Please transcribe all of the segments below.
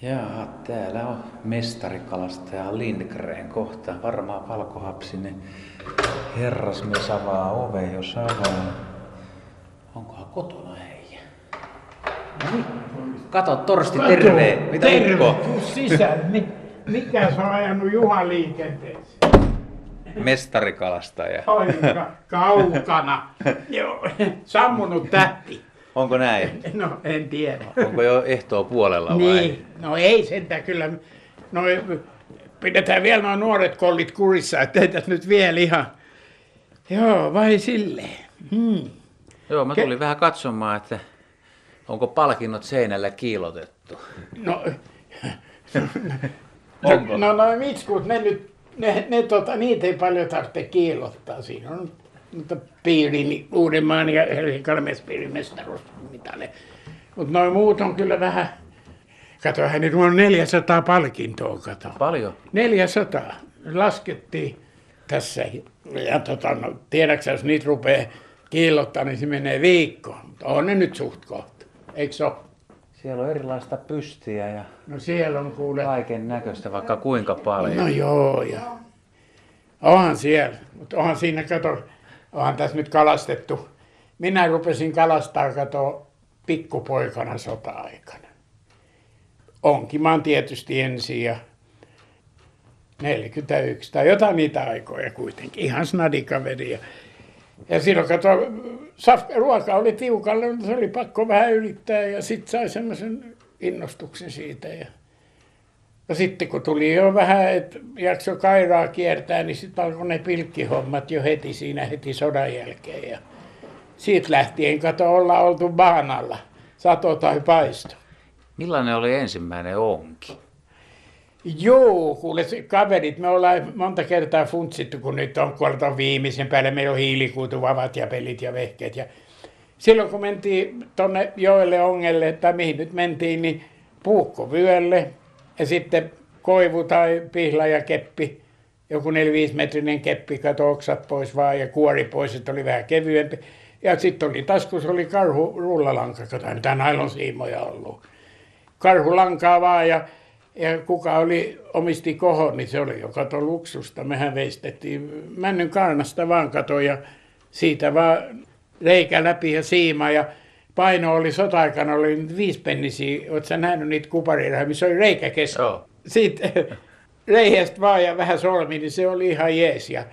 Jaa, täällä on mestarikalastaja Lindgren kohta. Varmaan valkohapsinen herrasmies avaa oven, jos avaa. Onkohan kotona heijä? No niin. Kato, Torsti, terve. Mitä terve, ukko? tuu sisään. Mikä sä on ajanut Juha liikenteeseen? Mestarikalastaja. Aika kaukana. Joo, sammunut tähti. Onko näin? No, en tiedä. Onko jo ehtoo puolella vai? Niin, no ei sentään kyllä. No, pidetään vielä nuo nuoret kollit kurissa, ettei tässä nyt vielä ihan. Joo, vai silleen. Joo, mä tulin vähän katsomaan, että onko palkinnot seinällä kiilotettu. No, Onko? no mitskut, niitä ei paljon tarvitse kiilottaa. Siinä on piirin, Uudenmaan ja Helsingin Kalmiespiirin mestaruusmitale. Mutta noin muut on kyllä vähän, katohan nyt on 400 palkintoa, kato. Paljon? 400 laskettiin tässä. Ja no, tiedäksä, jos niitä rupeaa kiillottaa, niin se menee viikkoon. Mutta on ne nyt suht kohta, eikö se ole? Siellä on erilaista pystiä ja No siellä on kuule. kaiken näköistä, vaikka kuinka paljon. No joo, ja onhan siellä, mutta onhan siinä, kato, onhan tässä nyt kalastettu. Minä rupesin kalastaa, kato, pikkupoikana sota-aikana. Onkimaan tietysti ensin ja 41 tai jotain niitä aikoja kuitenkin, ihan snadikaveri. Ja silloin, kato, ruoka oli tiukalla, mutta se oli pakko vähän yrittää ja sitten sai semmoisen innostuksen siitä. Ja sitten kun tuli jo vähän, että jakso kairaa kiertää, niin sitten alkoi ne pilkkihommat jo heti sodan jälkeen. Ja siitä lähtien kato olla oltu baanalla, sato tai paisto. Millainen oli ensimmäinen onki? Joo, kuule kaverit, me ollaan monta kertaa funtsittu, kun nyt on kuolta viimeisen päälle, meillä on hiilikuituvavat ja pelit ja vehkeet. Ja silloin kun mentiin tuonne joelle ongelle, tai mihin nyt mentiin, niin puukkovyölle ja sitten koivu tai pihla ja keppi, joku 4-5 metrinen keppi, kato oksat pois vaan ja kuori pois, että oli vähän kevyempi. Ja sitten oli taskussa oli karhu rullalanka, kato, ei mitään nailonsiimoja ollut. Karhulankaa vaan ja kuka omisti kohon, niin se oli jo kato luksusta. Mehän veistettiin männyn kaarnasta vaan kato ja siitä vaan reikä läpi ja siima ja paino oli sota-aikana oli 5 pennisiä. Oletko sä nähnyt niitä kuparirahoja, missä oli reikä kesken? Joo. Sitten reihestä vaan ja vähän solmi, niin se oli ihan jees. Ja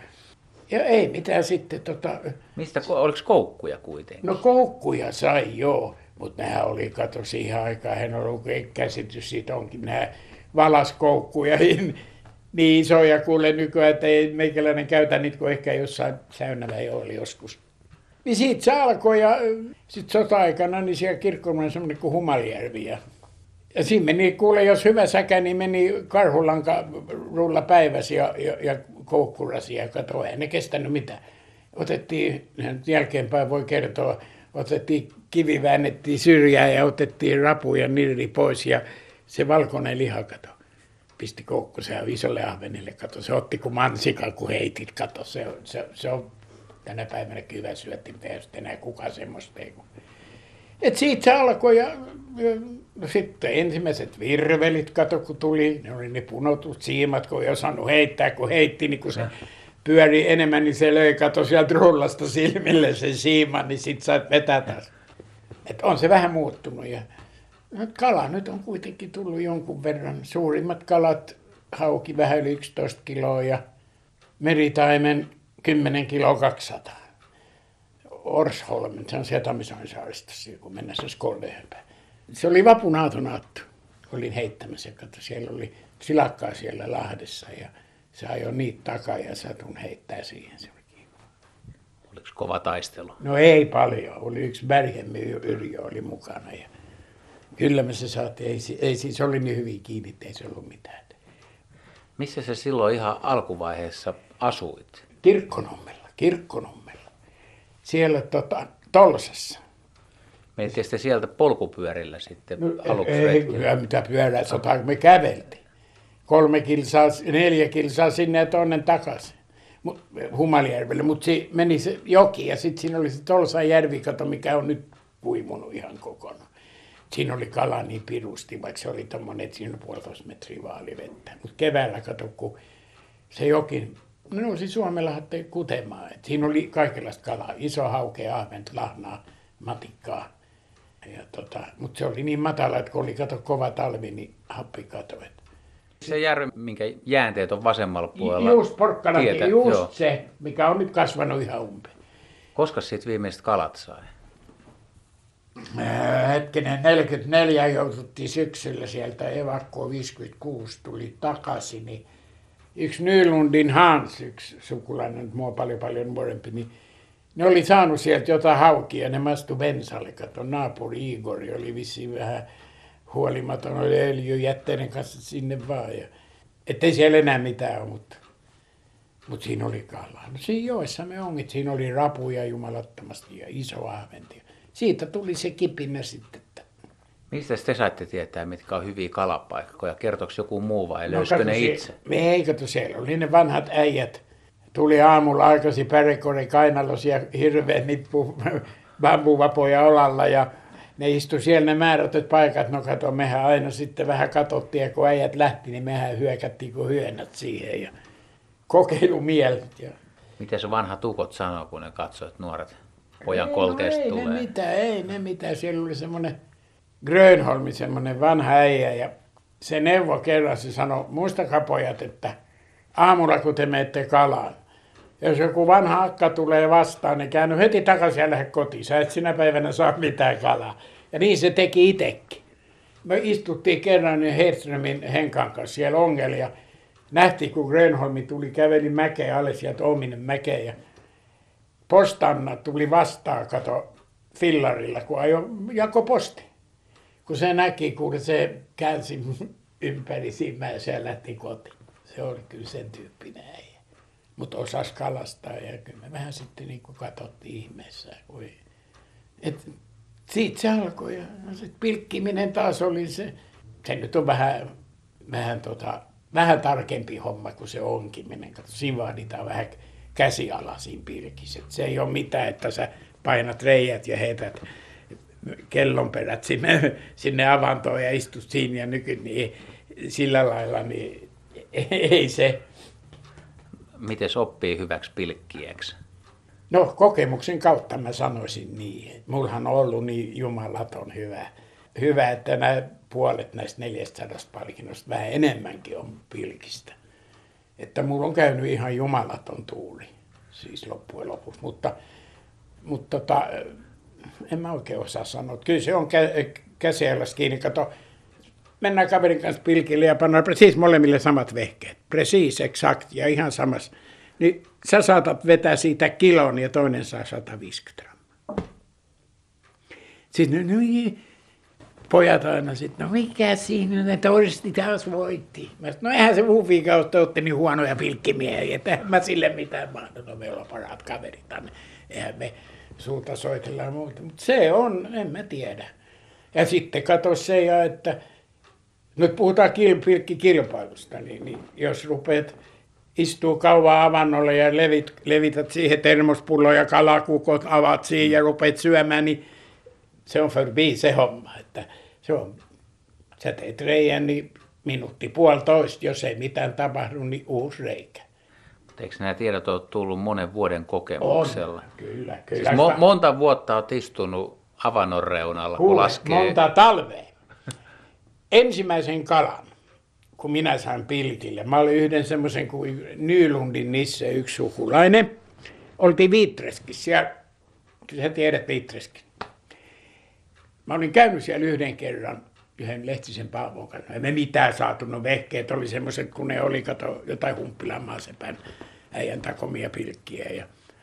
ei mitään sitten Mistä, oliko koukkuja kuitenkin? No koukkuja sai joo, mutta nehän oli, kato siihen aikaan, en ollut käsitys siitä onkin nämä valaskoukkuja niin isoja kuule nykyään, että ei meikäläinen käytä niitä, kun ehkä jossain säynnällä ei oli joskus. Niin siitä se alkoi ja sitten sota-aikana niin siellä kirkkoon oli semmoinen kuin Humaljärvi ja siinä meni, kuule, jos hyvä säkä, niin meni karhulanka rulla päiväsi ja koukkurasi ja kato, ei ne kestänyt mitään. Otettiin, jälkeenpäin voi kertoa, otettiin kivi, väännettiin syrjään ja otettiin rapu ja nirri pois ja se valkoinen liha, kato, pisti koukkuseen isolle ahvenille, kato, se otti kuin mansikan, kun heitit, kato, se on tänä päivänä hyvä syötti, mutta ei enää kukaan semmoista ei. Et siitä se alkoi ja no sitten ensimmäiset virvelit, kato kun tuli, ne oli ne punotut siimat, kun ei osannut heittää, kun heitti, niin kun se pyöri enemmän, niin se löi, kato sieltä rullasta silmille sen siiman, niin sit sait vetää taas. Et on se vähän muuttunut ja kala nyt on kuitenkin tullut jonkun verran. Suurimmat kalat, hauki vähän yli 11 kiloa ja meritaimen 10 kiloa 200. Orsholmen, se on siellä Tammisaaren saaristossa, kun mennään se Skollehönpään. Se oli vapunaatonaattu. Olin heittämässä, kato, siellä oli silakkaa siellä Lahdessa ja se ajoi niitä takaa ja satun heittää siihen. Se oli kiva. Oliko kova taistelu? No ei paljon, oli yksi Berghemmi Yrjö oli mukana ja kyllä me se saatiin, ei siis oli niin hyvin kiinni, ei se ollut mitään. Missä sä silloin ihan alkuvaiheessa asuit? Kirkkonummella. Siellä Tolsassa. Menittekö te sieltä polkupyörillä sitten aluksi Ei, retkellä? mitä pyörää sotaa, me käveltiin. 3 kilsaa, 4 kilsaa sinne ja toinen takaisin Humaljärvelle, mutta se meni se joki ja sitten siinä oli se Tolsan järvi, kato, mikä on nyt kuimunut ihan kokonaan. Siinä oli kala niin pirusti, vaikka se oli tommonen, että siinä oli 1,5 metriä vaalivettä. Mutta keväällä kato, kun se jokin nousi Suomenlahteen kutemaan. Et siinä oli kaikenlaista kalaa, iso hauke, ahventa, lahnaa, matikkaa. Mutta se oli niin matala, että kun oli kato kova talvi, niin happi katosi. Se järvi, minkä jäänteet on vasemmalla puolella. Just Porkkalankin, just joo. se, mikä on nyt kasvanut ihan umpeen. Koska siitä viimeiset kalat sai? Hetkinen, 44 joututtiin syksyllä sieltä evakkoon, 56 tuli takaisin, niin yksi Nylundin Hans, yksi sukulainen, mua paljon nuorempi, niin ne oli saanut sieltä jotain haukia, ne mastu bensalle, kato, naapuri Igor oli vissiin vähän huolimaton, oli öljyjätteiden kanssa sinne vaan, ja ettei siellä enää mitään ole, mutta siinä oli kalaa. No siinä joessa me ongit, siinä oli rapuja jumalattomasti ja iso ahventi. Siitä tuli se kipinä sitten. Mistä te saitte tietää, mitkä on hyviä kalapaikkoja? Kertoiko joku muu vai löysikö ne itse? Ei, kato, siellä oli ne vanhat äijät. Tuli aamulla aikaisin pärekori kainalos ja hirveän nippu bambuvapoja olalla ja ne istui siellä ne määrätyt paikat. No kato, mehän aina sitten vähän katsottiin ja kun äijät lähti, niin mehän hyökättiin kuin hyönät siihen ja kokeilumielet. Ja Miten se vanha tukot sanoo, kun ne katsoo, että nuoret pojan kolteesta tulee? Ei ne mitään. Siellä oli semmoinen Grönholmi, semmoinen vanha äijä ja se neuvo kerran, se sanoi, muistakaa pojat, että aamulla kun te menette kalaan, jos joku vanha akka tulee vastaan, niin käänny heti takaisin ja lähde kotiin. Sä et sinä päivänä saa mitään kalaa. Ja niin se teki itsekin. Me istuttiin kerran Hedströmin Henkan kanssa siellä ongella ja nähtiin, kun Grönholmi tuli, käveli mäkeä alle sieltä Ominen mäkeä ja postanna tuli vastaan, kato, fillarilla, kun jako posti. Kun se näki, kun se käänsi ympäri silmää ja lähti kotiin. Se oli kyllä sen tyyppinen äijä. Mutta osasi kalastaa ja kyllä me vähän sitten niin kuin katsottiin ihmeessä. Siitä se alkoi ja sitten pilkkiminen taas oli se nyt on vähän tarkempi homma kuin se onkiminen. Kato, siinä vaaditaan vähän käsialaisiin pilkissä. Se ei ole mitään, että sä painat reijät ja heität kellonperät sinne avantoon ja istut siinä ja niin sillä lailla, niin ei se. Miten oppii hyväksi pilkkijäksi? No kokemuksen kautta mä sanoisin niin. Mullahan on ollut niin jumalaton hyvä, että nämä puolet näistä 400 palkinnosta vähän enemmänkin on pilkistä. Että mulla on käynyt ihan jumalaton tuuli, siis loppujen lopuksi. Mutta en mä oikein osaa sanoa. Kyllä se on käsialas kiinni. Kato, mennään kaverin kanssa pilkille ja pannaan precis molemmille samat vehkeet. Precis, exakt ja ihan samassa. Niin sä saatat vetää siitä kilon ja toinen saa 150 grammaa. Sitten pojat aina sitten, no mikä siinä, ne Torsti taas voitti. Mä sanoin, no eihän se Vufi kautta otti niin huonoja pilkkimiehiä, että mä sille mitään mahda. No meillä on parhaat kaverit tänne. Eihän me sulta soitellaan muuta. Mutta se on, en mä tiedä. Ja sitten kato se, että nyt puhutaan pilkkikilpailusta, niin jos rupeat istuu kauan avannolla ja levität siihen termospulloja ja kalakukot, avaat siihen ja rupeat syömään, niin se on förbi se homma. Että se on, sä teet reijän, niin minuutti puolitoista, jos ei mitään tapahdu, niin uusi reikä. Eikö nämä tiedot ole tullut monen vuoden kokemuksella? On, kyllä. Siis monta vuotta olet istunut avannon reunalla, kun laskee. Monta talvea. Ensimmäisen kalan, kun minä sain pilkille, mä olin yhden semmoisen kuin Nylundin Nisse, yksi sukulainen. Oltiin Viitreskissä, ja sä tiedät Viitreskin. Mä olin käynyt siellä yhden kerran, yhden Lehtisen Paavon kanssa. Ei me mitään saatu, no vehkeet oli semmoiset, kun ne oli, kato, jotain Humppilan maasepän äijän takomia pilkkiä. Ja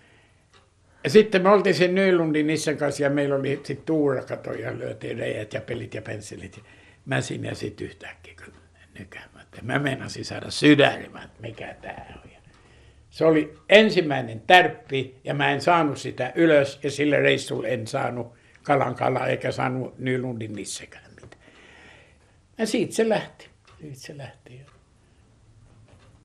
sitten me oltiin sen Nylundin Nissen kanssa, ja meillä oli sitten tuura, kato, ja lyötiin reijät ja pelit ja pensselit. Mä sinne sitten yhtäkkiä, kun mä meinasin saada sydärimään, että mikä tää on. Se oli ensimmäinen tärppi, ja mä en saanut sitä ylös, ja sille reissulle en saanut kalaa, eikä saanut Nylundin Nissekään mitään. Ja siitä se lähti.